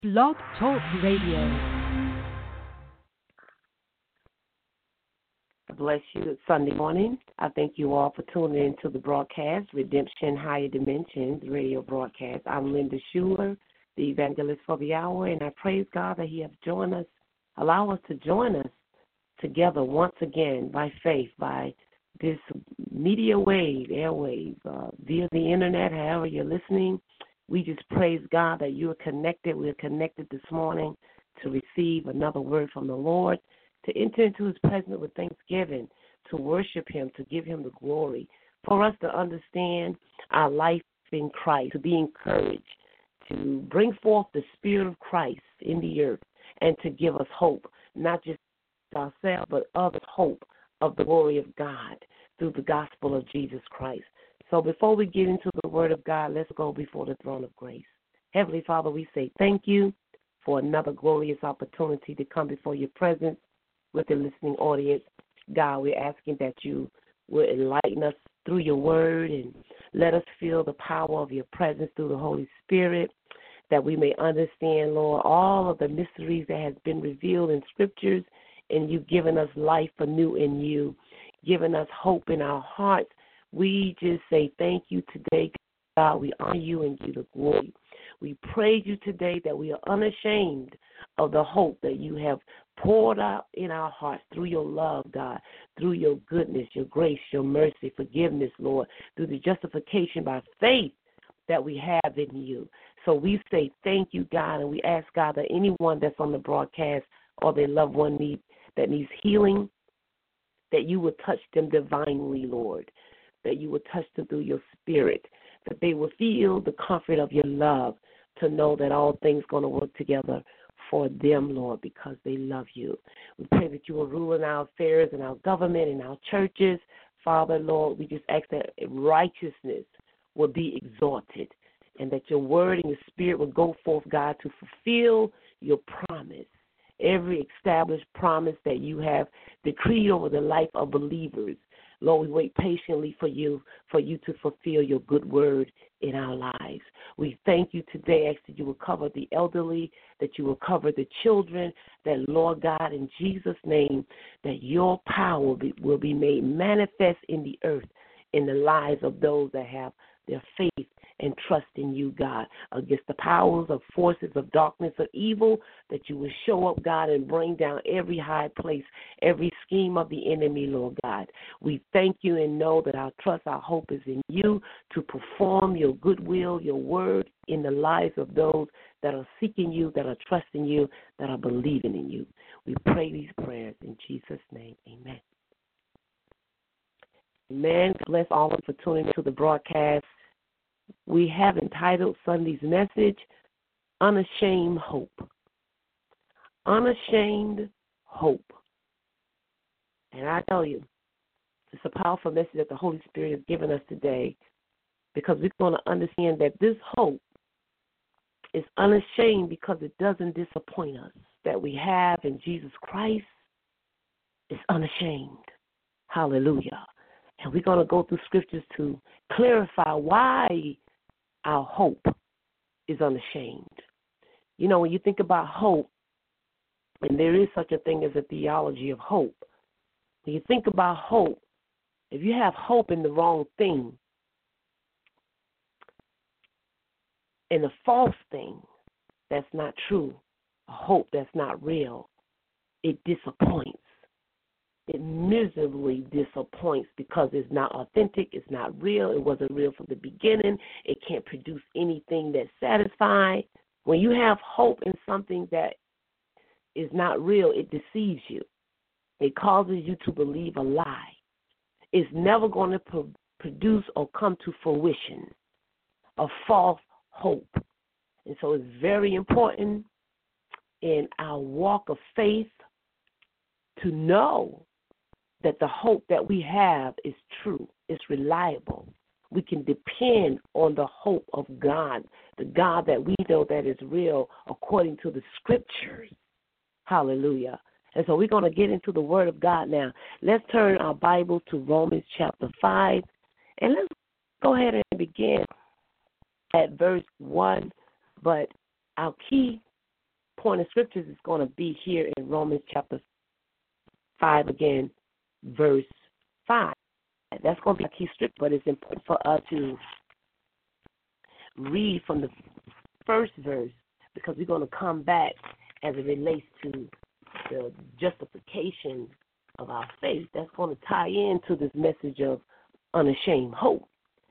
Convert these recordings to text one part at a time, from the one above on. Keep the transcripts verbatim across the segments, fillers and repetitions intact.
Blog Talk Radio. Bless you. It's Sunday morning. I thank you all for tuning in to the broadcast, Redemption Higher Dimensions radio broadcast. I'm Linda Schuler, the evangelist for the hour, and I praise God that He has joined us, allow us to join us together once again by faith, by this media wave, airwaves, uh, via the internet, however you're listening. We just praise God that you are connected. We are connected this morning to receive another word from the Lord, to enter into His presence with thanksgiving, to worship Him, to give Him the glory, for us to understand our life in Christ, to be encouraged, to bring forth the Spirit of Christ in the earth, and to give us hope, not just ourselves, but others hope of the glory of God through the gospel of Jesus Christ. So before we get into the word of God, let's go before the throne of grace. Heavenly Father, we say thank you for another glorious opportunity to come before your presence with the listening audience. God, we're asking that you will enlighten us through your word and let us feel the power of your presence through the Holy Spirit, that we may understand, Lord, all of the mysteries that has been revealed in scriptures, and you've given us life anew in you, given us hope in our hearts. We just say thank you today, God. We honor you and give you the glory. We praise you today that we are unashamed of the hope that you have poured out in our hearts through your love, God, through your goodness, your grace, your mercy, forgiveness, Lord, through the justification by faith that we have in you. So we say thank you, God, and we ask, God, that anyone that's on the broadcast or their loved one need, that needs healing, that you would touch them divinely, Lord, that you would touch them through your spirit, that they will feel the comfort of your love, to know that all things are going to work together for them, Lord, because they love you. We pray that you will rule in our affairs, in our government, in our churches. Father, Lord, we just ask that righteousness will be exalted and that your word and your spirit will go forth, God, to fulfill your promise, every established promise that you have decreed over the life of believers. Lord, we wait patiently for you, for you to fulfill your good word in our lives. We thank you today, ask that you will cover the elderly, that you will cover the children, that, Lord God, in Jesus' name, that your power will be, will be made manifest in the earth, in the lives of those that have their faith and trust in you, God, against the powers of forces of darkness or evil, that you will show up, God, and bring down every high place, every scheme of the enemy, Lord God. We thank you and know that our trust, our hope is in you to perform your goodwill, your word in the lives of those that are seeking you, that are trusting you, that are believing in you. We pray these prayers in Jesus' name. Amen. Amen. Bless all of you for tuning into the broadcast. We have entitled Sunday's message, Unashamed Hope. Unashamed Hope. And I tell you, it's a powerful message that the Holy Spirit has given us today, because we're going to understand that this hope is unashamed because it doesn't disappoint us, that we have in Jesus Christ is unashamed. Hallelujah. And we're going to go through scriptures to clarify why our hope is unashamed. You know, when you think about hope, and there is such a thing as a theology of hope, when you think about hope, if you have hope in the wrong thing, in a false thing that's not true, a hope that's not real, it disappoints. It miserably disappoints because it's not authentic, it's not real, it wasn't real from the beginning, it can't produce anything that's satisfying. When you have hope in something that is not real, it deceives you. It causes you to believe a lie. It's never going to pro- produce or come to fruition, a false hope. And so it's very important in our walk of faith to know that the hope that we have is true, it's reliable. We can depend on the hope of God, the God that we know that is real according to the scriptures. Hallelujah. And so we're going to get into the word of God now. Let's turn our Bible to Romans chapter five, and let's go ahead and begin at verse one. But our key point of scriptures is going to be here in Romans chapter five again, verse five. That's going to be a key scripture, but it's important for us to read from the first verse because we're going to come back as it relates to the justification of our faith. That's going to tie into this message of unashamed hope.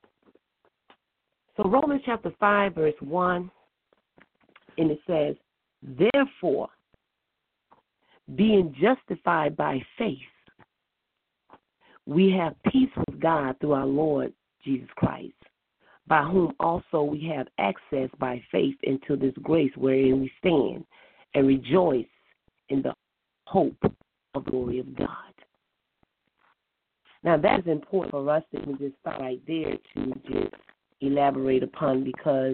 So Romans chapter five, verse one, and it says, therefore, being justified by faith, we have peace with God through our Lord Jesus Christ, by whom also we have access by faith into this grace wherein we stand and rejoice in the hope of the glory of God. Now, that is important for us to just stop right there to just elaborate upon because,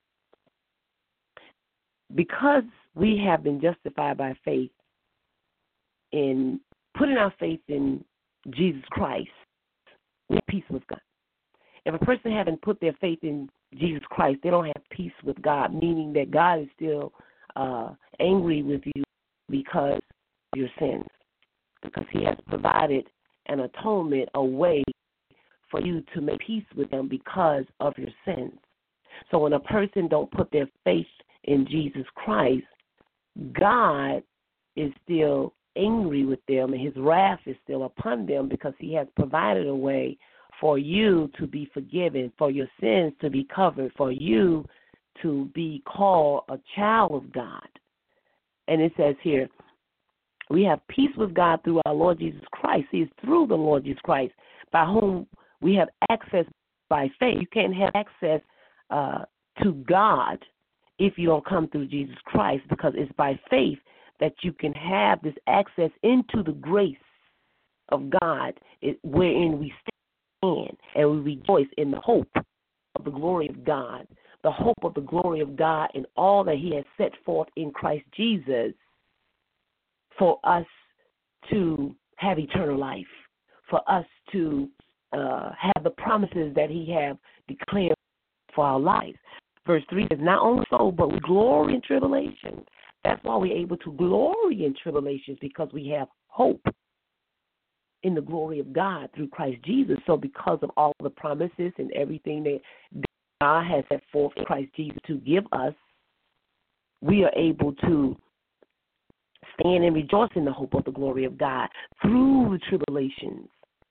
because we have been justified by faith in putting our faith in Jesus Christ, we have peace with God. If a person haven't put their faith in Jesus Christ, they don't have peace with God, meaning that God is still uh, angry with you because of your sins, because he has provided an atonement, a way for you to make peace with him because of your sins. So when a person don't put their faith in Jesus Christ, God is still angry with them, and his wrath is still upon them because he has provided a way for you to be forgiven, for your sins to be covered, for you to be called a child of God. And it says here, we have peace with God through our Lord Jesus Christ. See, it's through the Lord Jesus Christ by whom we have access by faith. You can't have access uh, to God if you don't come through Jesus Christ, because it's by faith that you can have this access into the grace of God wherein we stand and we rejoice in the hope of the glory of God, the hope of the glory of God and all that he has set forth in Christ Jesus for us to have eternal life, for us to uh, have the promises that he have declared for our lives. Verse three says, not only so, but we glory in tribulation. That's why we're able to glory in tribulations, because we have hope in the glory of God through Christ Jesus. So because of all the promises and everything that God has set forth in Christ Jesus to give us, we are able to stand and rejoice in the hope of the glory of God through the tribulations.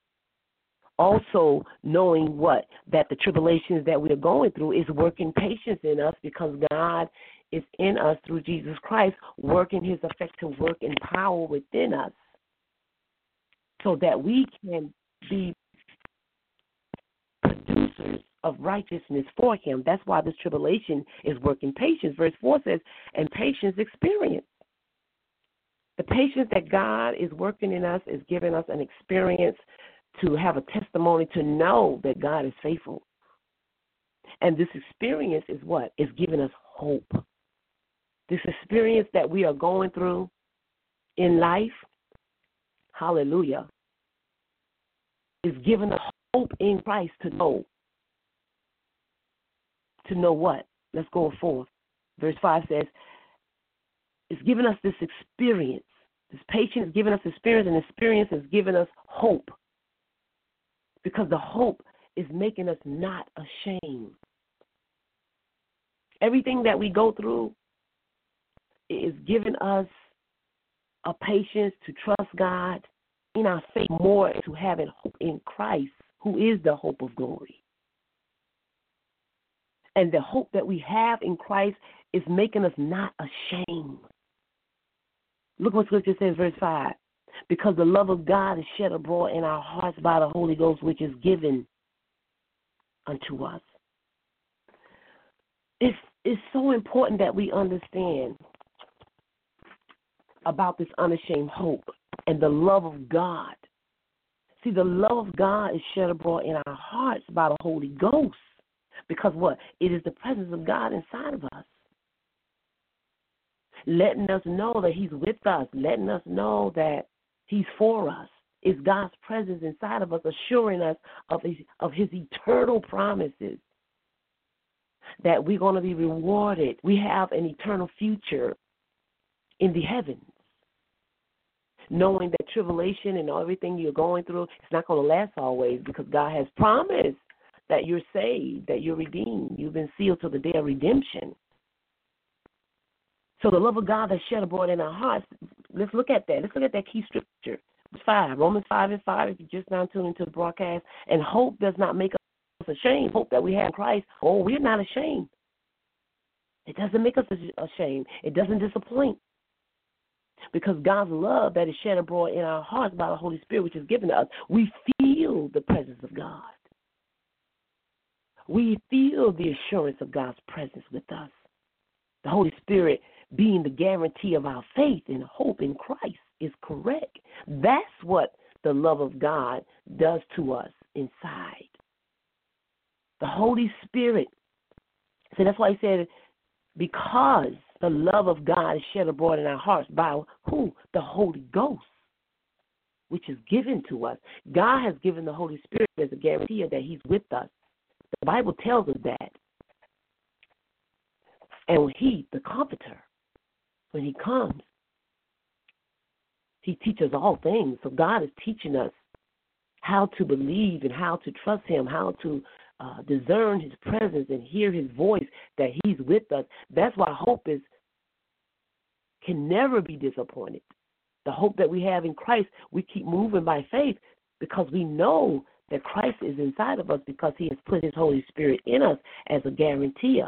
Also knowing what? That the tribulations that we are going through is working patience in us, because God is in us through Jesus Christ, working his effective work and power within us so that we can be producers of righteousness for him. That's why this tribulation is working patience. Verse four says, and patience experience. The patience that God is working in us is giving us an experience to have a testimony to know that God is faithful. And this experience is what? It's giving us hope. This experience that we are going through in life, hallelujah, is giving us hope in Christ to know. To know what? Let's go forth. Verse five says, it's giving us this experience. This patience is giving us experience, and experience is giving us hope. Because the hope is making us not ashamed. Everything that we go through is giving us a patience to trust God in our faith more, to having hope in Christ, who is the hope of glory. And the hope that we have in Christ is making us not ashamed. Look what Scripture says, verse five. Because the love of God is shed abroad in our hearts by the Holy Ghost, which is given unto us. It's, it's so important that we understand about this unashamed hope and the love of God. See, the love of God is shed abroad in our hearts by the Holy Ghost. Because what? It is the presence of God inside of us, letting us know that he's with us, letting us know that he's for us. It's God's presence inside of us, assuring us of his, of his eternal promises, that we're going to be rewarded. We have an eternal future in the heavens, knowing that tribulation and everything you're going through, it's not going to last always, because God has promised that you're saved, that you're redeemed. You've been sealed to the day of redemption. So the love of God that's shed abroad in our hearts, let's look at that. Let's look at that key scripture. five, Romans five and five, if you're just now tuning into the broadcast. And hope does not make us ashamed. Hope that we have in Christ, oh, we're not ashamed. It doesn't make us ashamed. It doesn't disappoint. Because God's love that is shed abroad in our hearts by the Holy Spirit, which is given to us, we feel the presence of God. We feel the assurance of God's presence with us. The Holy Spirit being the guarantee of our faith and hope in Christ is correct. That's what the love of God does to us inside. The Holy Spirit. So that's why he said, because the love of God is shed abroad in our hearts by who? The Holy Ghost, which is given to us. God has given the Holy Spirit as a guarantee that he's with us. The Bible tells us that. And when he, the Comforter, when he comes, he teaches all things. So God is teaching us how to believe and how to trust him, how to uh, discern his presence and hear his voice, that he's with us. That's why hope is can never be disappointed. The hope that we have in Christ, we keep moving by faith because we know that Christ is inside of us, because he has put his Holy Spirit in us as a guarantee.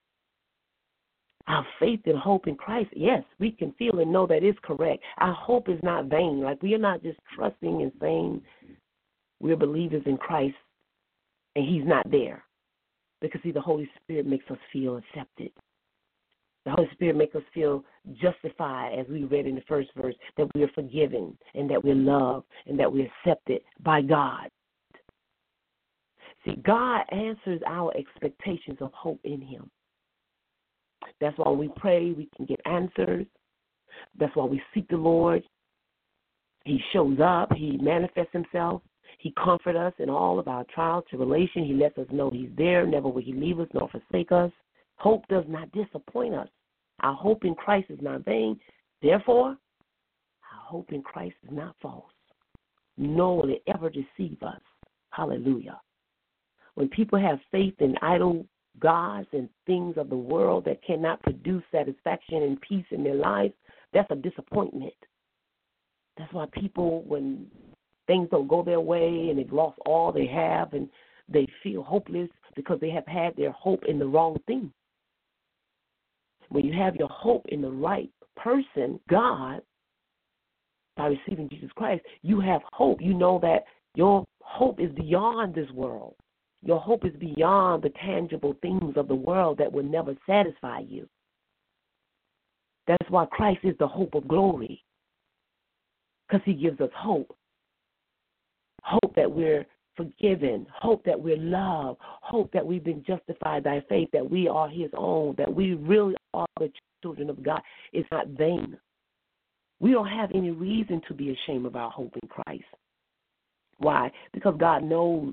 Our faith and hope in Christ, yes, we can feel and know that is correct. Our hope is not vain. Like, we are not just trusting and saying we're believers in Christ and he's not there. Because, see, the Holy Spirit makes us feel accepted. The Holy Spirit makes us feel justified, as we read in the first verse, that we are forgiven and that we're loved and that we're accepted by God. See, God answers our expectations of hope in him. That's why when we pray, we can get answers. That's why we seek the Lord. He shows up. He manifests himself. He comforts us in all of our trials, tribulation. He lets us know he's there. Never will he leave us nor forsake us. Hope does not disappoint us. Our hope in Christ is not vain. Therefore, our hope in Christ is not false, nor will it ever deceive us. Hallelujah. When people have faith in idol gods and things of the world that cannot produce satisfaction and peace in their lives, that's a disappointment. That's why people, when things don't go their way and they've lost all they have and they feel hopeless because they have had their hope in the wrong thing. When you have your hope in the right person, God, by receiving Jesus Christ, you have hope. You know that your hope is beyond this world. Your hope is beyond the tangible things of the world that will never satisfy you. That's why Christ is the hope of glory, because he gives us hope. Hope that we're forgiven, hope that we're loved, hope that we've been justified by faith, that we are his own, that we really are the children of God. It's not vain. We don't have any reason to be ashamed of our hope in Christ. Why? Because God knows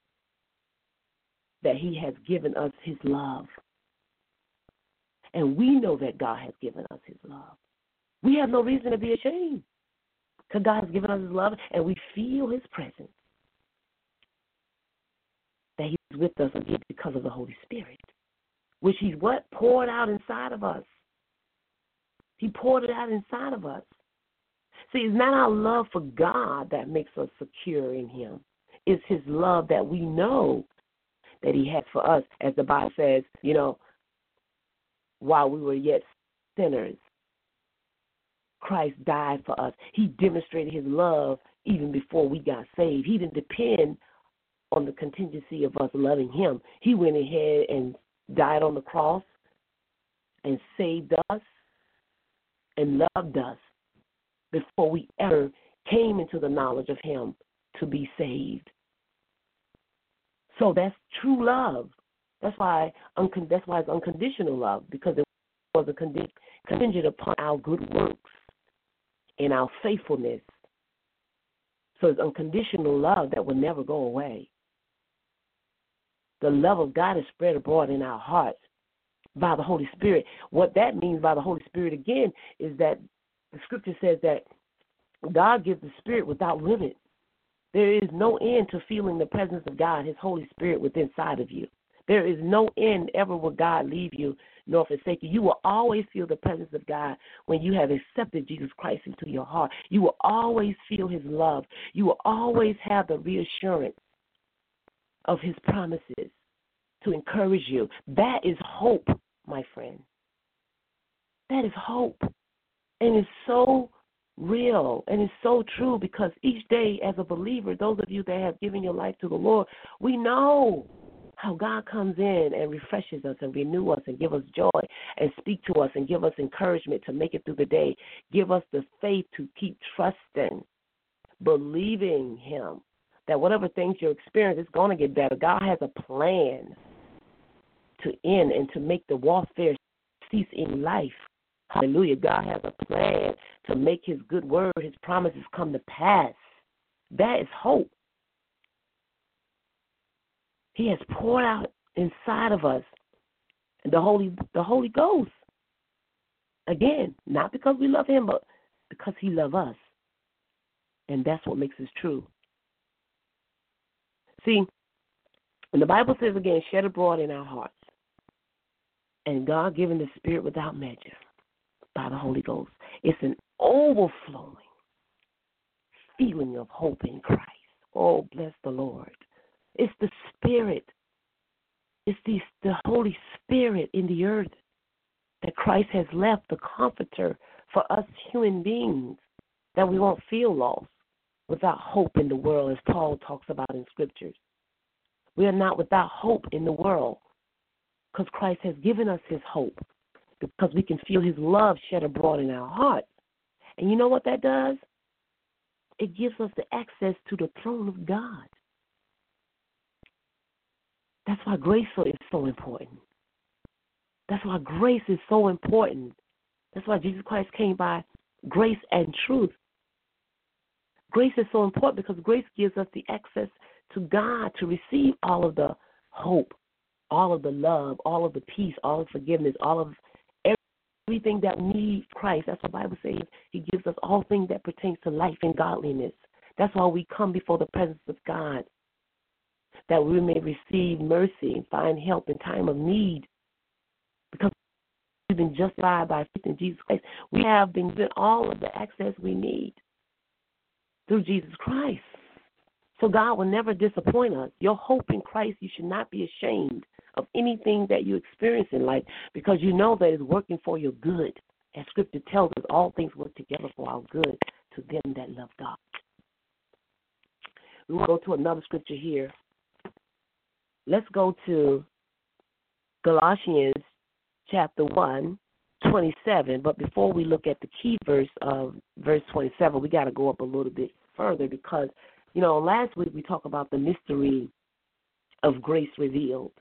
that he has given us his love. And we know that God has given us his love. We have no reason to be ashamed, because God has given us his love and we feel his presence. That he's with us again because of the Holy Spirit, which he's what? Poured out inside of us. He poured it out inside of us. See, it's not our love for God that makes us secure in him. It's his love that we know that he has for us. As the Bible says, you know, while we were yet sinners, Christ died for us. He demonstrated his love even before we got saved. He didn't depend on the contingency of us loving him. He went ahead and died on the cross and saved us and loved us before we ever came into the knowledge of him to be saved. So that's true love. That's why uncon- that's why it's unconditional love, because it was a condi- contingent upon our good works and our faithfulness. So it's unconditional love that will never go away. The love of God is spread abroad in our hearts by the Holy Spirit. What that means by the Holy Spirit, again, is that the scripture says that God gives the Spirit without limit. There is no end to feeling the presence of God, His Holy Spirit, within inside of you. There is no end ever will God leave you nor forsake you. You will always feel the presence of God when you have accepted Jesus Christ into your heart. You will always feel His love. You will always have the reassurance of His promises to encourage you. That is hope, my friend. That is hope. And it's so real and it's so true, because each day as a believer, those of you that have given your life to the Lord, we know how God comes in and refreshes us and renew us and give us joy and speak to us and give us encouragement to make it through the day. Give us the faith to keep trusting, believing Him that whatever things you're experiencing is going to get better. God has a plan to end and to make the warfare cease in life. Hallelujah. God has a plan to make His good word, His promises come to pass. That is hope. He has poured out inside of us the Holy, the Holy Ghost. Again, not because we love Him, but because He loves us. And that's what makes us true. See, when the Bible says again, shed abroad in our hearts, and God given the Spirit without measure by the Holy Ghost, it's an overflowing feeling of hope in Christ. Oh, bless the Lord. It's the Spirit. It's the, the Holy Spirit in the earth that Christ has left, the comforter for us human beings, that we won't feel lost without hope in the world, as Paul talks about in Scriptures. We are not without hope in the world because Christ has given us His hope, because we can feel His love shed abroad in our hearts. And you know what that does? It gives us the access to the throne of God. That's why grace is so important. That's why grace is so important. That's why Jesus Christ came by grace and truth. Grace is so important because grace gives us the access to God to receive all of the hope, all of the love, all of the peace, all of forgiveness, all of everything that we need Christ. That's what the Bible says. He gives us all things that pertain to life and godliness. That's why we come before the presence of God, that we may receive mercy and find help in time of need. Because we've been justified by faith in Jesus Christ. We have been given all of the access we need through Jesus Christ. So God will never disappoint us. Your hope in Christ, you should not be ashamed of anything that you experience in life, because you know that it's working for your good. As Scripture tells us, all things work together for our good to them that love God. We want to go to another scripture here. Let's go to Galatians chapter one, twenty-seven. But before we look at the key verse of verse twenty-seven, we got to go up a little bit further, because, you know, last week we talked about the mystery of grace revealed.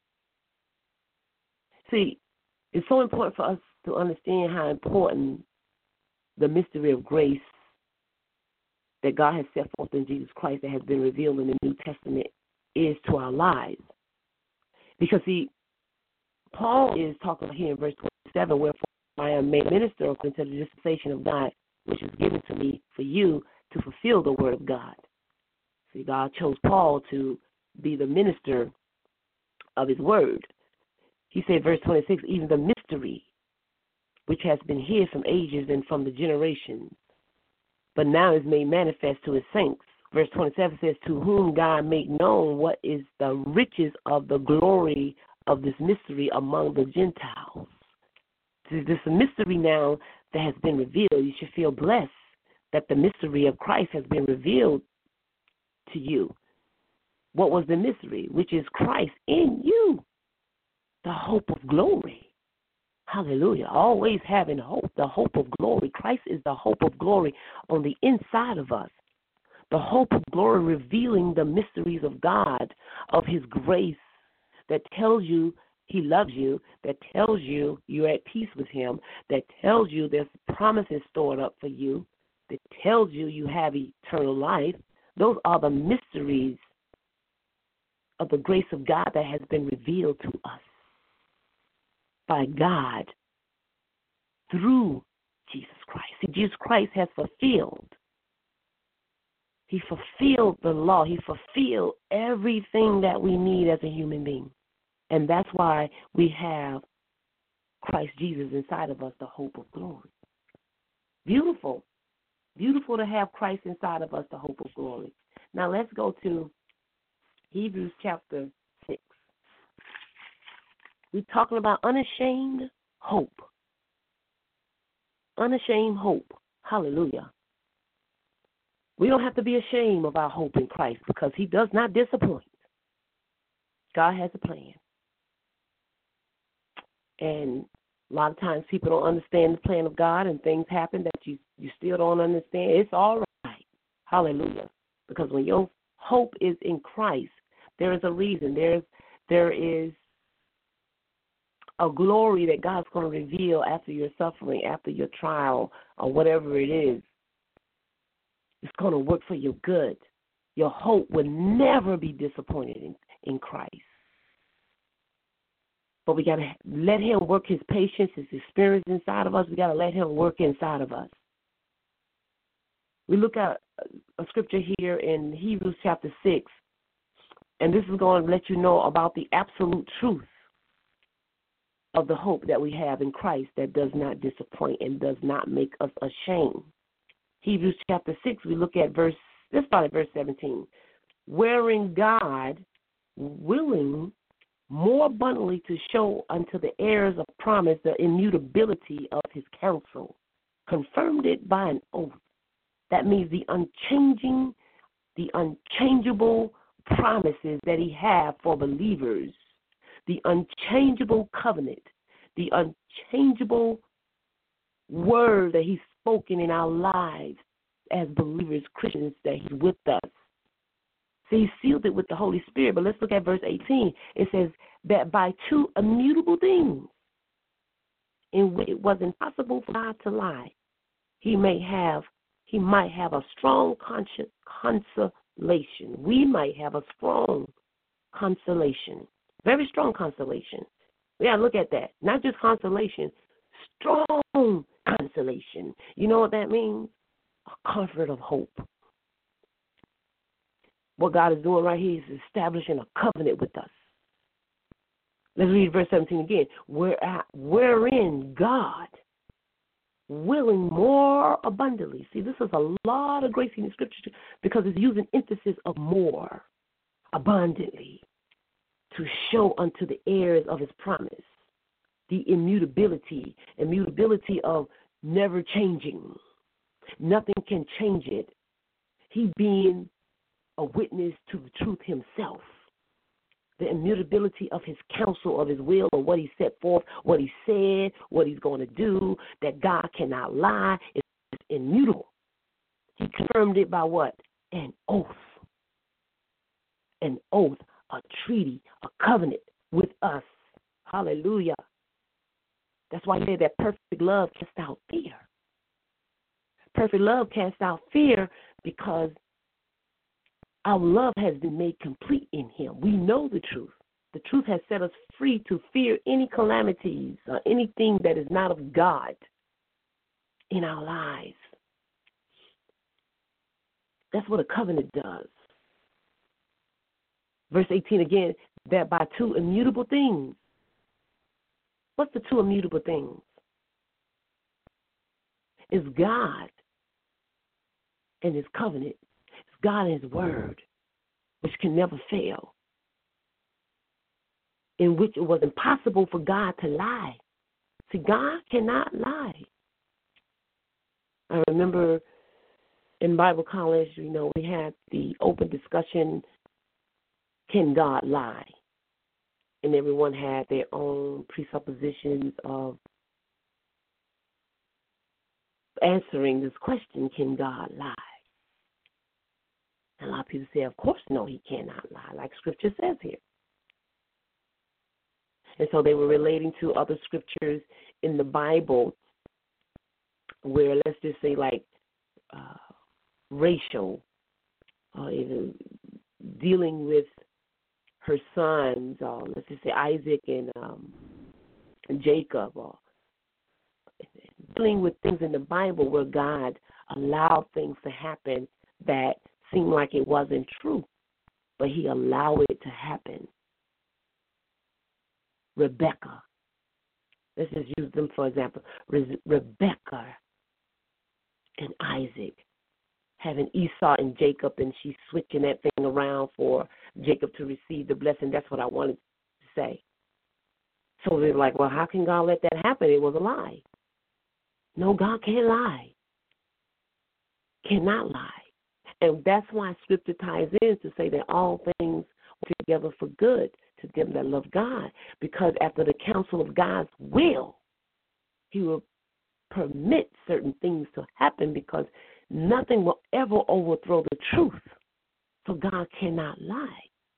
See, it's so important for us to understand how important the mystery of grace that God has set forth in Jesus Christ, that has been revealed in the New Testament, is to our lives. Because, see, Paul is talking here in verse twenty-seven, wherefore I am made minister according to the dispensation of God, which is given to me for you to fulfill the word of God. See, God chose Paul to be the minister of His word. He said, verse twenty-six, even the mystery which has been hid from ages and from the generations, but now is made manifest to His saints. Verse twenty-seven says, to whom God made known what is the riches of the glory of this mystery among the Gentiles. This is a mystery now that has been revealed. You should feel blessed that the mystery of Christ has been revealed to you. What was the mystery? Which is Christ in you, the hope of glory. Hallelujah. Always having hope, the hope of glory. Christ is the hope of glory on the inside of us. The hope of glory, revealing the mysteries of God, of His grace, that tells you He loves you, that tells you you're at peace with Him, that tells you there's promises stored up for you, that tells you you have eternal life. Those are the mysteries of the grace of God that has been revealed to us by God through Jesus Christ. See, Jesus Christ has fulfilled. He fulfilled the law. He fulfilled everything that we need as a human being. And that's why we have Christ Jesus inside of us, the hope of glory. Beautiful. Beautiful to have Christ inside of us, the hope of glory. Now let's go to Hebrews chapter six. We're talking about unashamed hope. Unashamed hope. Hallelujah. We don't have to be ashamed of our hope in Christ because he does not disappoint. God has a plan. And a lot of times people don't understand the plan of God and things happen that you, you still don't understand. It's all right. Hallelujah. Because when your hope is in Christ, there is a reason. There's, there is a glory that God's going to reveal after your suffering, after your trial, or whatever it is. It's going to work for your good. Your hope will never be disappointed in, in Christ. But we got to let him work his patience, his experience inside of us. We got to let him work inside of us. We look at a scripture here in Hebrews chapter six, and this is going to let you know about the absolute truth of the hope that we have in Christ that does not disappoint and does not make us ashamed. Hebrews chapter six, we look at verse, let's start at verse seventeen. Wherein God, willing more abundantly to show unto the heirs of promise the immutability of his counsel, confirmed it by an oath. That means the unchanging, the unchangeable promises that he had for believers, the unchangeable covenant, the unchangeable word that he's spoken in our lives as believers, Christians, that he's with us. So he sealed it with the Holy Spirit. But let's look at verse eighteen. It says that by two immutable things in which it was impossible for God to lie, he may have, he might have a strong conscience, consolation. We might have a strong consolation, very strong consolation. We got to look at that. Not just consolation, strong consolation. You know what that means? A comfort of hope. What God is doing right here is establishing a covenant with us. Let's read verse seventeen again. Where, wherein God, willing more abundantly. See, this is a lot of grace in the scripture because it's using emphasis of more abundantly to show unto the heirs of his promise the immutability, immutability of never changing. Nothing can change it. He being a witness to the truth himself. The immutability of his counsel, of his will, or what he set forth, what he said, what he's going to do, that God cannot lie, is immutable. He confirmed it by what? An oath. An oath, a treaty, a covenant with us. Hallelujah. That's why he said that perfect love casts out fear. Perfect love casts out fear because our love has been made complete in him. We know the truth. The truth has set us free to fear any calamities or anything that is not of God in our lives. That's what a covenant does. Verse eighteen again, that by two immutable things. What's the two immutable things? It's God and his covenant. It's God and his word, which can never fail, in which it was impossible for God to lie. See, God cannot lie. I remember in Bible college, you know, we had the open discussion, can God lie? And everyone had their own presuppositions of answering this question, can God lie? And a lot of people say, of course, no, he cannot lie, like Scripture says here. And so they were relating to other scriptures in the Bible where, let's just say, like uh, Rachel, uh, even dealing with her sons, uh, let's just say Isaac and um, Jacob, or dealing with things in the Bible where God allowed things to happen that seemed like it wasn't true, but he allowed it to happen. Rebecca. Let's just use them for example. Re- Rebecca and Isaac having Esau and Jacob, and she's switching that thing around for Jacob to receive the blessing. That's what I wanted to say. So they're like, well, how can God let that happen? It was a lie. No, God can't lie. Cannot lie. And that's why Scripture ties in to say that all things work together for good to them that love God, because after the counsel of God's will, he will permit certain things to happen because nothing will ever overthrow the truth. So God cannot lie.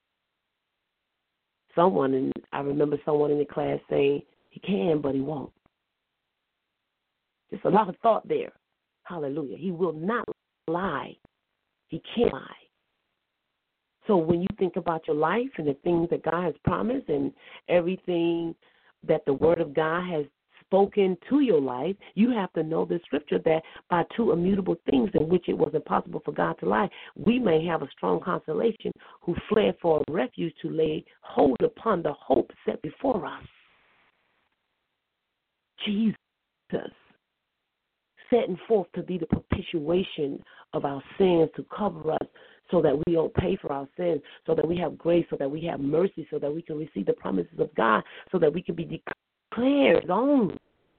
Someone, in, I remember someone in the class saying, he can, but he won't. Just a lot of thought there. Hallelujah. He will not lie. He can't lie. So when you think about your life and the things that God has promised and everything that the Word of God has spoken to your life, you have to know the Scripture that by two immutable things in which it was impossible for God to lie, we may have a strong consolation who fled for a refuge to lay hold upon the hope set before us. Jesus, setting forth to be the propitiation of our sins, to cover us so that we don't pay for our sins, so that we have grace, so that we have mercy, so that we can receive the promises of God, so that we can be declared on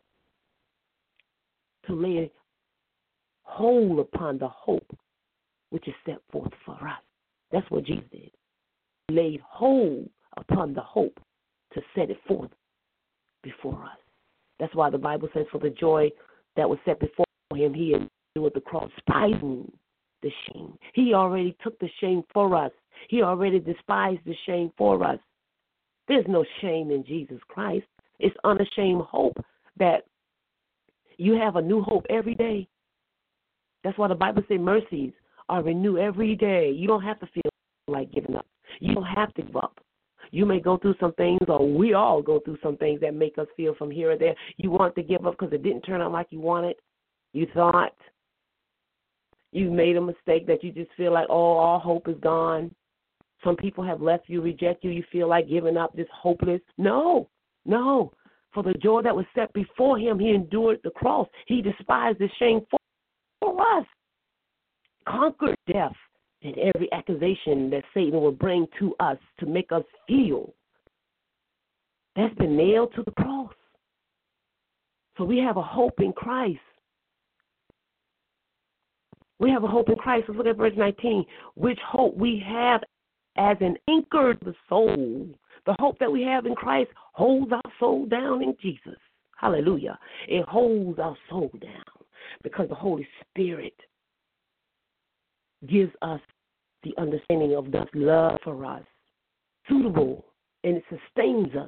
to lay hold upon the hope which is set forth for us. That's what Jesus did. He laid hold upon the hope to set it forth before us. That's why the Bible says for the joy that was set before him, he endured the cross, despising the shame. He already took the shame for us. He already despised the shame for us. There's no shame in Jesus Christ. It's unashamed hope that you have a new hope every day. That's why the Bible says mercies are renewed every day. You don't have to feel like giving up. You don't have to give up. You may go through some things, or we all go through some things that make us feel from here or there. You want to give up because it didn't turn out like you wanted. You thought you made a mistake that you just feel like, oh, all hope is gone. Some people have left you, reject you. You feel like giving up, just hopeless. No, no. For the joy that was set before him, he endured the cross. He despised the shame for, for us. Conquered death and every accusation that Satan will bring to us to make us feel. That's been nailed to the cross. So we have a hope in Christ. We have a hope in Christ. Let's look at verse nineteen. Which hope we have as an anchor to the soul. The hope that we have in Christ holds our soul down in Jesus. Hallelujah. It holds our soul down because the Holy Spirit gives us the understanding of God's love for us, suitable, and it sustains us.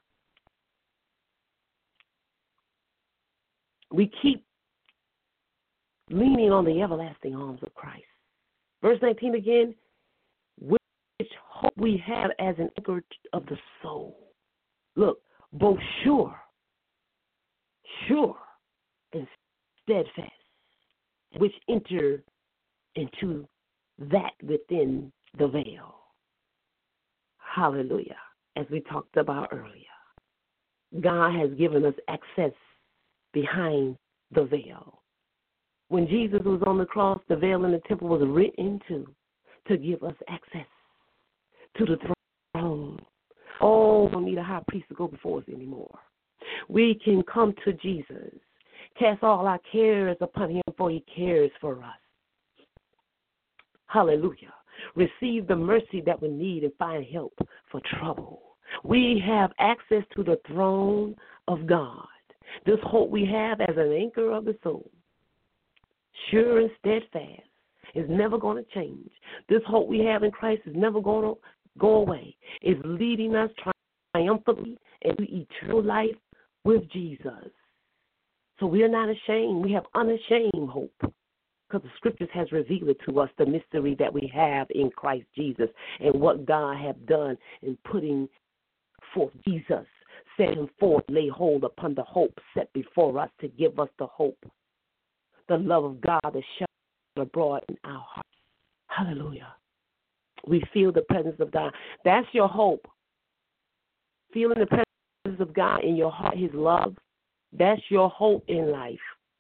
We keep leaning on the everlasting arms of Christ. Verse nineteen again, which hope we have as an anchor of the soul. Look, both sure, sure, and steadfast, which enter into that within the veil. Hallelujah. As we talked about earlier, God has given us access behind the veil. When Jesus was on the cross, the veil in the temple was written into to give us access to the throne. Oh, we don't need a high priest to go before us anymore. We can come to Jesus, cast all our cares upon him, for he cares for us. Hallelujah. Receive the mercy that we need and find help for trouble. We have access to the throne of God. This hope we have as an anchor of the soul, sure and steadfast, is never going to change. This hope we have in Christ is never going to go away. It's leading us triumphantly into eternal life with Jesus. So we are not ashamed. We have unashamed hope, because the Scriptures has revealed to us the mystery that we have in Christ Jesus and what God has done in putting forth Jesus, setting forth, lay hold upon the hope set before us to give us the hope, the love of God that shall abroad in our hearts. Hallelujah. We feel the presence of God. That's your hope. Feeling the presence of God in your heart, his love, that's your hope in life.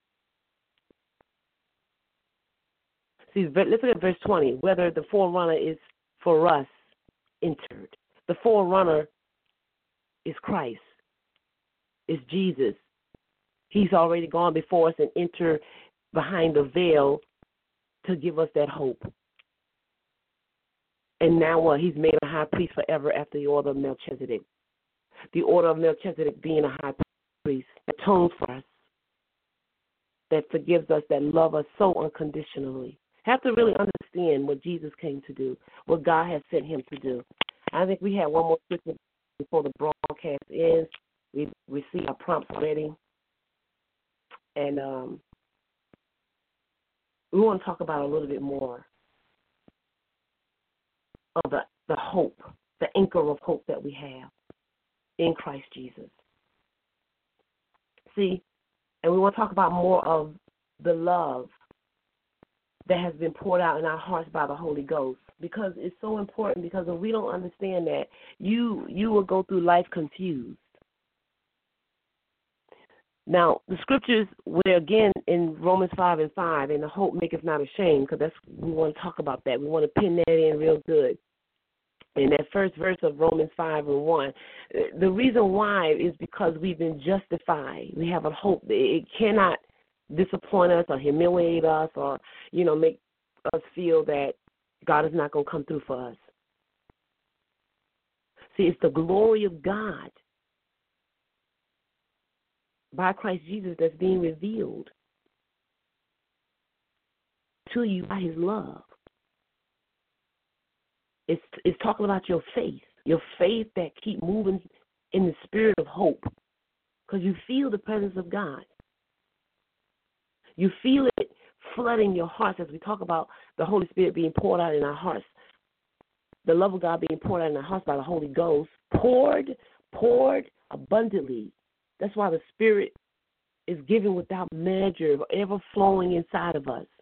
See, let's look at verse twenty, whether the forerunner is for us entered. The forerunner is Christ, is Jesus. He's already gone before us and entered behind the veil to give us that hope. And now what? He's made a high priest forever after the order of Melchizedek. The order of Melchizedek being a high priest that atones for us, that forgives us, that loves us so unconditionally. Have to really understand what Jesus came to do, what God has sent him to do. I think we have one more scripture before the broadcast ends. We we see our prompts ready. And um, we want to talk about a little bit more of the, the hope, the anchor of hope that we have in Christ Jesus. See, and we want to talk about more of the love that has been poured out in our hearts by the Holy Ghost, because it's so important, because if we don't understand that, you you will go through life confused. Now, the scriptures, we're again in Romans five and five, and the hope maketh not ashamed, because that's we want to talk about that. We want to pin that in real good. In that first verse of Romans five and one, the reason why is because we've been justified. We have a hope. It cannot disappoint us or humiliate us or, you know, make us feel that God is not going to come through for us. See, it's the glory of God by Christ Jesus that's being revealed to you by his love. It's it's talking about your faith, your faith that keep moving in the spirit of hope, because you feel the presence of God. You feel it flooding your hearts as we talk about the Holy Spirit being poured out in our hearts, the love of God being poured out in our hearts by the Holy Ghost, poured, poured abundantly. That's why the Spirit is given without measure, ever flowing inside of us,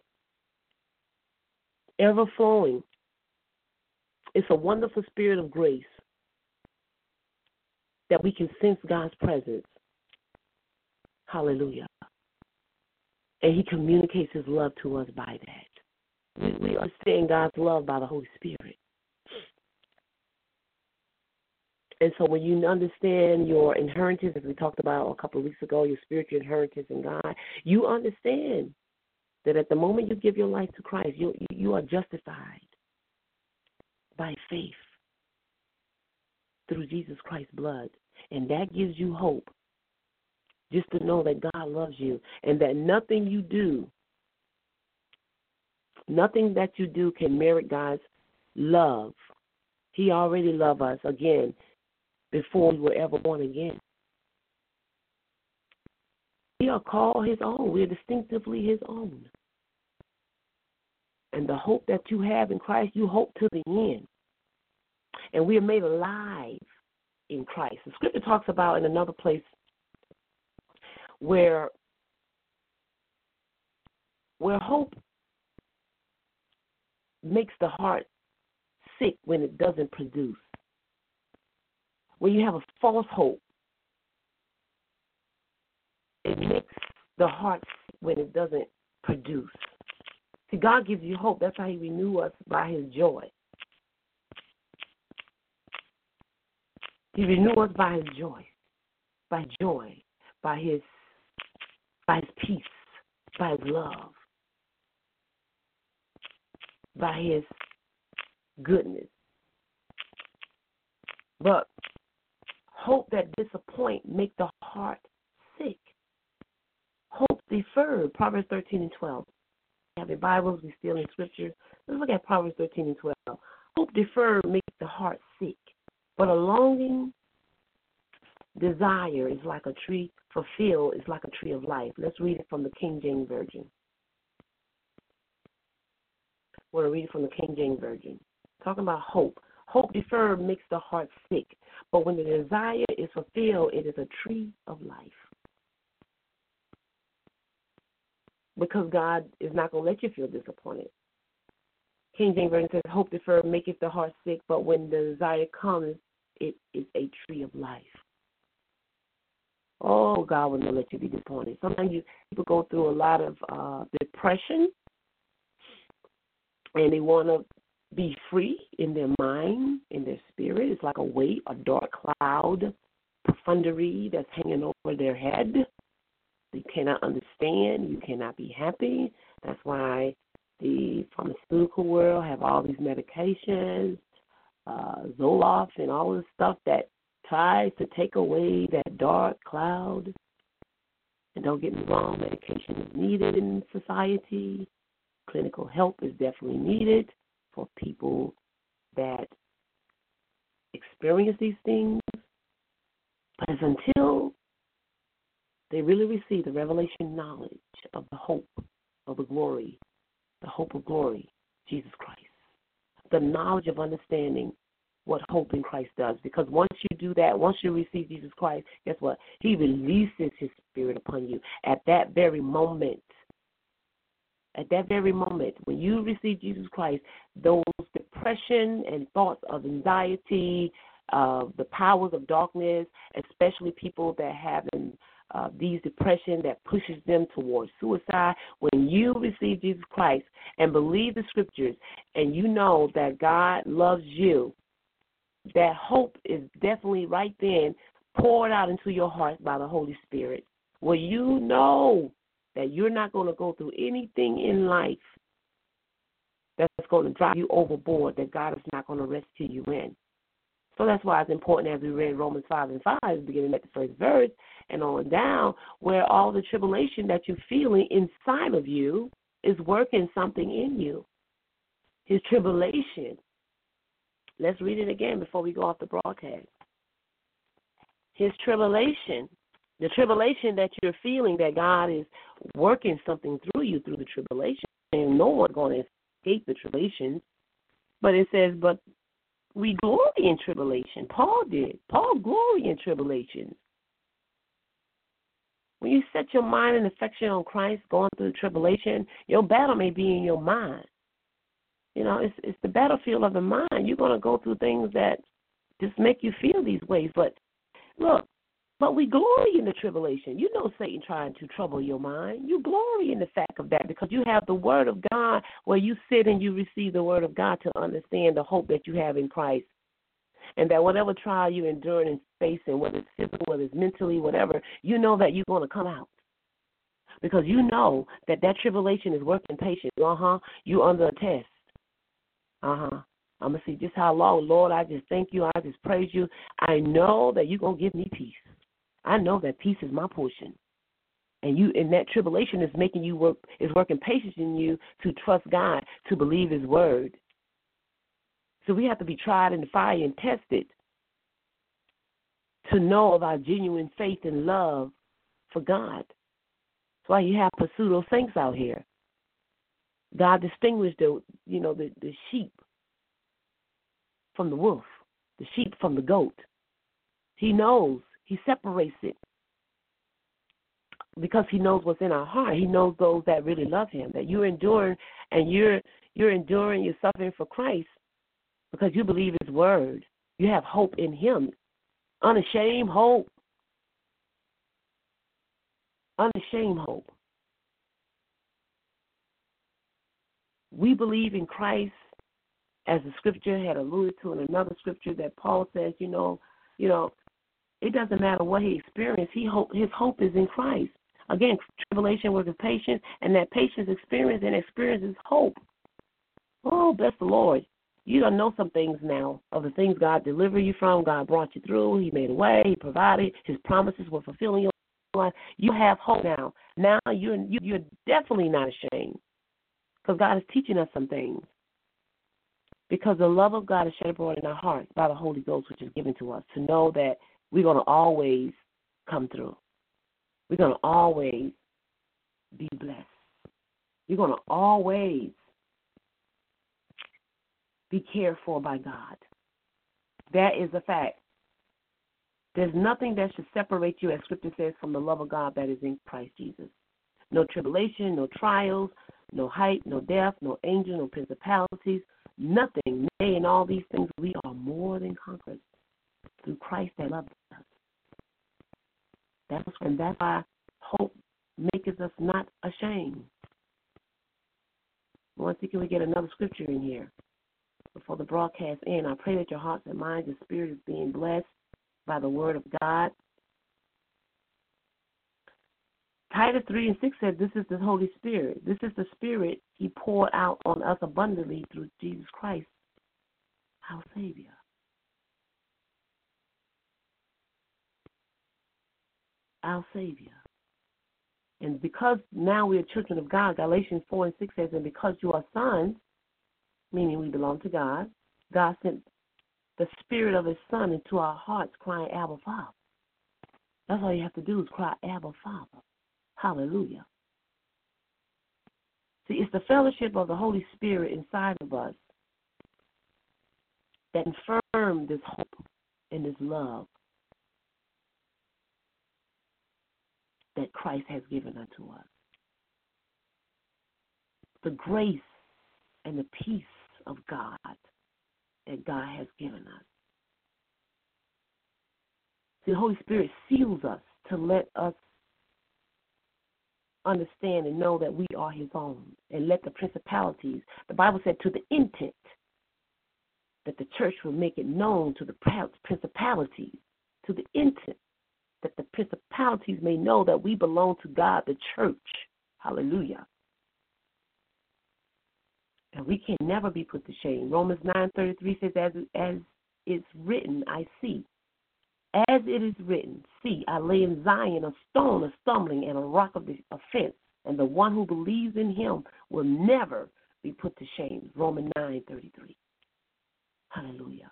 ever flowing. It's a wonderful spirit of grace that we can sense God's presence. Hallelujah. And he communicates his love to us by that. We, we understand God's love by the Holy Spirit. And so when you understand your inheritance, as we talked about a couple of weeks ago, your spiritual inheritance in God, you understand that at the moment you give your life to Christ, you, you are justified by faith through Jesus Christ's blood. And that gives you hope, just to know that God loves you and that nothing you do, nothing that you do can merit God's love. He already loved us, again, before we were ever born again. We are called his own. We are distinctively his own. And the hope that you have in Christ, you hope to the end. And we are made alive in Christ. The scripture talks about in another place where, where hope makes the heart sick when it doesn't produce. When you have a false hope, it makes the heart sick when it doesn't produce. See, God gives you hope. That's how he renews us, by his joy. He renews us by his joy, by joy, by his, by his peace, by his love, by his goodness. But hope that disappoint make the heart sick. Hope deferred, Proverbs thirteen and twelve. We have the Bibles, we still in Scripture. Let's look at Proverbs thirteen and twelve. Hope deferred makes the heart sick, but a longing desire is like a tree fulfilled, is like a tree of life. Let's read it from the King James Version. We're going to read it from the King James Version. Talking about hope. Hope deferred makes the heart sick, but when the desire is fulfilled, it is a tree of life. Because God is not going to let you feel disappointed. King James Version says, hope deferred maketh the heart sick, but when the desire comes, it is a tree of life. Oh, God will not let you be disappointed. Sometimes you, people go through a lot of uh, depression, and they want to be free in their mind, in their spirit. It's like a weight, a dark cloud, profundity that's hanging over their head. You cannot understand. You cannot be happy. That's why the pharmaceutical world have all these medications, uh, Zoloft and all this stuff that tries to take away that dark cloud. And don't get me wrong, medication is needed in society. Clinical help is definitely needed for people that experience these things. But it's until they really receive the revelation knowledge of the hope of the glory, the hope of glory, Jesus Christ, the knowledge of understanding what hope in Christ does. Because once you do that, once you receive Jesus Christ, guess what? He releases his spirit upon you at that very moment. At that very moment, when you receive Jesus Christ, those depression and thoughts of anxiety, uh, the powers of darkness, especially people that have uh, these depression that pushes them towards suicide, when you receive Jesus Christ and believe the scriptures and you know that God loves you, that hope is definitely right then poured out into your heart by the Holy Spirit, where you know that you're not going to go through anything in life that's going to drive you overboard, that God is not going to rescue you in. So that's why it's important, as we read Romans five and five, beginning at the first verse and on down, where all the tribulation that you're feeling inside of you is working something in you. His tribulation. Let's read it again before we go off the broadcast. His tribulation. The tribulation that you're feeling, that God is working something through you through the tribulation, and no one's going to escape the tribulation. But it says, but we glory in tribulation. Paul did. Paul gloried in tribulation. When you set your mind and affection on Christ going through the tribulation, your battle may be in your mind. You know, it's it's the battlefield of the mind. You're going to go through things that just make you feel these ways. But look, But we glory in the tribulation. You know Satan trying to trouble your mind. You glory in the fact of that because you have the word of God where you sit and you receive the word of God to understand the hope that you have in Christ. And that whatever trial you're enduring and facing, whether it's physical, whether it's mentally, whatever, you know that you're going to come out. Because you know that that tribulation is working patience. Uh-huh. You're under a test. Uh-huh. I'm going to see just how long. Lord, I just thank you. I just praise you. I know that you're going to give me peace. I know that peace is my portion. And you, and that tribulation is making you work, is working patience in you to trust God, to believe his word. So we have to be tried in the fire and tested to know of our genuine faith and love for God. That's why you have pseudo saints out here. God distinguished the, you know, the, the sheep from the wolf, the sheep from the goat. He knows. He separates it because he knows what's in our heart. He knows those that really love him, that you're enduring and you're you're enduring, you're suffering for Christ because you believe his word. You have hope in him, unashamed hope, unashamed hope. We believe in Christ, as the scripture had alluded to in another scripture that Paul says, you know, you know, it doesn't matter what he experienced. He hope, his hope is in Christ. Again, tribulation works with patience, and that patience experience and experience is hope. Oh, bless the Lord. You don't know some things now of the things God delivered you from. God brought you through. He made a way. He provided. His promises were fulfilling your life. You have hope now. Now you're, you're definitely not ashamed because God is teaching us some things. Because the love of God is shed abroad in our hearts by the Holy Ghost, which is given to us, to know that we're going to always come through. We're going to always be blessed. You're going to always be cared for by God. That is a fact. There's nothing that should separate you, as Scripture says, from the love of God that is in Christ Jesus. No tribulation, no trials, no height, no depth, no angel, no principalities, nothing. Nay, in all these things we are more than conquerors through Christ that loved us. That's, and that's why hope maketh us not ashamed. Once again, we get another scripture in here before the broadcast ends. I pray that your hearts and minds and spirit is being blessed by the word of God. Titus three and six says this is the Holy Spirit. This is the Spirit he poured out on us abundantly through Jesus Christ, our Savior. Our Savior. And because now we are children of God, Galatians four and six says, and because you are sons, meaning we belong to God, God sent the Spirit of his Son into our hearts, crying, Abba, Father. That's all you have to do is cry, Abba, Father. Hallelujah. See, it's the fellowship of the Holy Spirit inside of us that confirms this hope and this love that Christ has given unto us. The grace and the peace of God that God has given us. See, the Holy Spirit seals us to let us understand and know that we are his own, and let the principalities, the Bible said, to the intent that the church will make it known to the principalities, to the intent that the principalities may know that we belong to God, the church. Hallelujah. And we can never be put to shame. Romans nine thirty-three says, as, as it's written, I see. As it is written, see, I lay in Zion a stone, a stumbling, and a rock of the offense, and the one who believes in him will never be put to shame. Romans nine thirty-three. Hallelujah.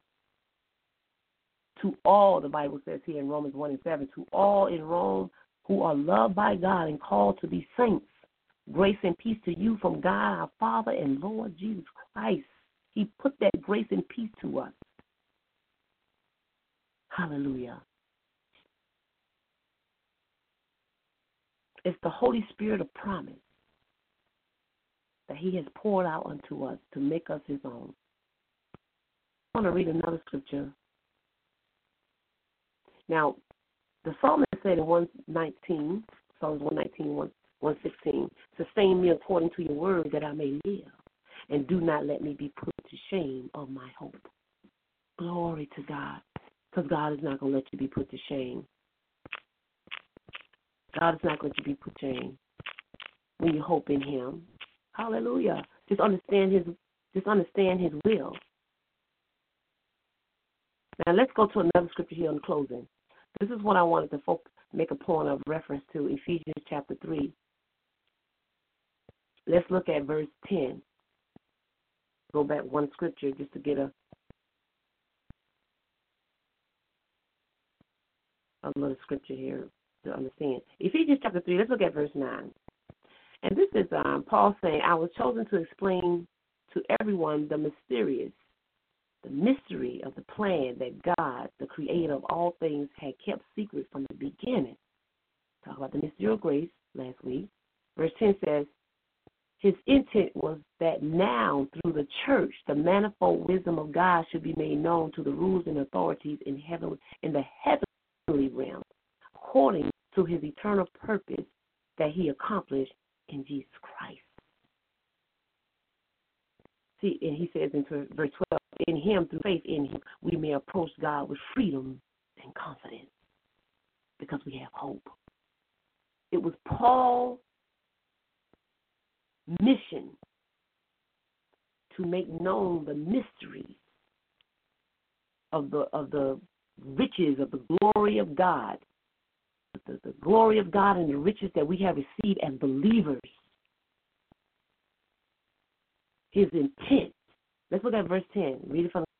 To all, the Bible says here in Romans one and seven, to all in Rome who are loved by God and called to be saints, grace and peace to you from God our Father and Lord Jesus Christ. He put that grace and peace to us. Hallelujah. It's the Holy Spirit of promise that he has poured out unto us to make us his own. I want to read another scripture. Now, the psalmist said in one nineteen, Psalms one nineteen, one sixteen, sustain me according to your word that I may live, and do not let me be put to shame of my hope. Glory to God. Because God is not going to let you be put to shame. God is not going to be put to shame when you hope in him. Hallelujah. Just understand his just understand his will. Now let's go to another scripture here in closing. This is what I wanted to focus, make a point of reference to, Ephesians chapter three. Let's look at verse ten. Go back one scripture just to get a a little scripture here to understand. Ephesians chapter three, let's look at verse nine. And this is um, Paul saying, I was chosen to explain to everyone the mysterious, the mystery of the plan that God, the creator of all things, had kept secret from the beginning. Talk about the mystery of grace last week. Verse ten says, his intent was that now, through the church, the manifold wisdom of God should be made known to the rulers and authorities in heaven, in the heavenly realm, according to his eternal purpose that he accomplished in Jesus Christ. See, and he says in verse twelve, in him, through faith in him, we may approach God with freedom and confidence because we have hope. It was Paul's mission to make known the mysteries of the of the riches of the glory of God, the, the glory of God and the riches that we have received as believers. His intent. Let's look at verse ten. Read it from